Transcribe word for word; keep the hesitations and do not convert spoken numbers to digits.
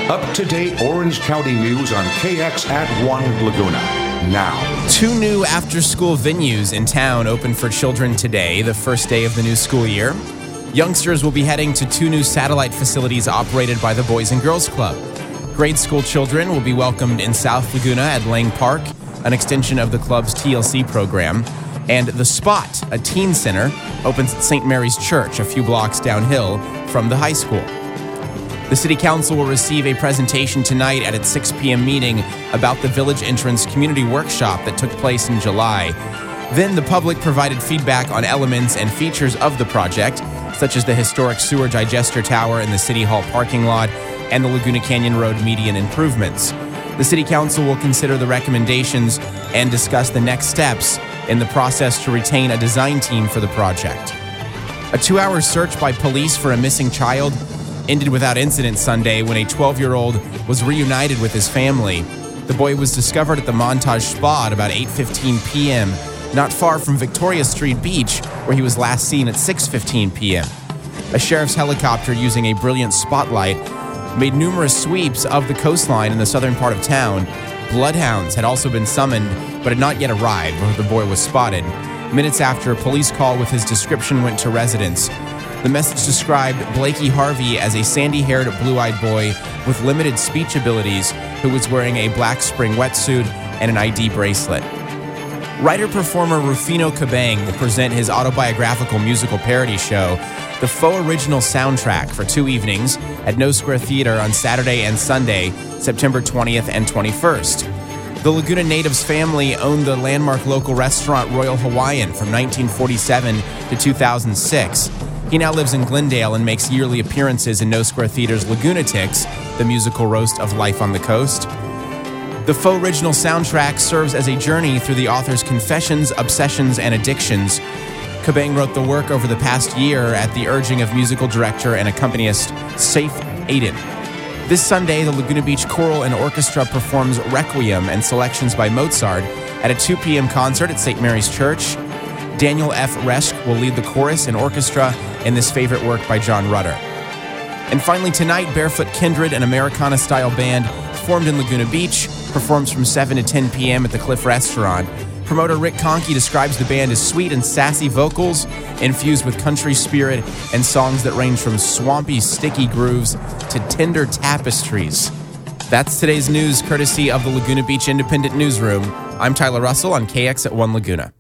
Up-to-date Orange County news on K X at one Laguna. Now. Two new after-school venues in town open for children today, the first day of the new school year. Youngsters will be heading to two new satellite facilities operated by the Boys and Girls Club. Grade school children will be welcomed in South Laguna at Lang Park, an extension of the club's T L C program. And The Spot, a teen center, opens at Saint Mary's Church, a few blocks downhill from the high school. The City Council will receive a presentation tonight at its six p.m. meeting about the Village Entrance Community Workshop that took place in July. Then the public provided feedback on elements and features of the project, such as the historic sewer digester tower in the City Hall parking lot and the Laguna Canyon Road median improvements. The City Council will consider the recommendations and discuss the next steps in the process to retain a design team for the project. A two-hour search by police for a missing child ended without incident Sunday when a twelve-year-old was reunited with his family. The boy was discovered at the Montage Spa at about eight fifteen p.m., not far from Victoria Street Beach, where he was last seen at six fifteen p.m. A sheriff's helicopter using a brilliant spotlight made numerous sweeps of the coastline in the southern part of town. Bloodhounds had also been summoned, but had not yet arrived where the boy was spotted. Minutes after a police call with his description went to residents. The message described Blakey Harvey as a sandy-haired, blue-eyed boy with limited speech abilities who was wearing a black spring wetsuit and an I D bracelet. Writer-performer Rufino Cabang will present his autobiographical musical parody show, The Faux Original Soundtrack, for two evenings at No Square Theater on Saturday and Sunday, September twentieth and twenty-first. The Laguna Natives family owned the landmark local restaurant Royal Hawaiian from nineteen forty-seven to two thousand six. He now lives in Glendale and makes yearly appearances in No Square Theater's Lagunatics, the musical roast of life on the coast. The Faux Original Soundtrack serves as a journey through the author's confessions, obsessions, and addictions. Cabang wrote the work over the past year at the urging of musical director and accompanist Saif Aiden. This Sunday, the Laguna Beach Choral and Orchestra performs Requiem and selections by Mozart at a two p.m. concert at Saint Mary's Church. Daniel F. Resch will lead the chorus and orchestra in this favorite work by John Rutter. And finally tonight, Barefoot Kindred, an Americana-style band formed in Laguna Beach, performs from seven to ten p.m. at the Cliff Restaurant. Promoter Rick Conkey describes the band as sweet and sassy vocals infused with country spirit and songs that range from swampy, sticky grooves to tender tapestries. That's today's news, courtesy of the Laguna Beach Independent Newsroom. I'm Tyler Russell on K X at one Laguna.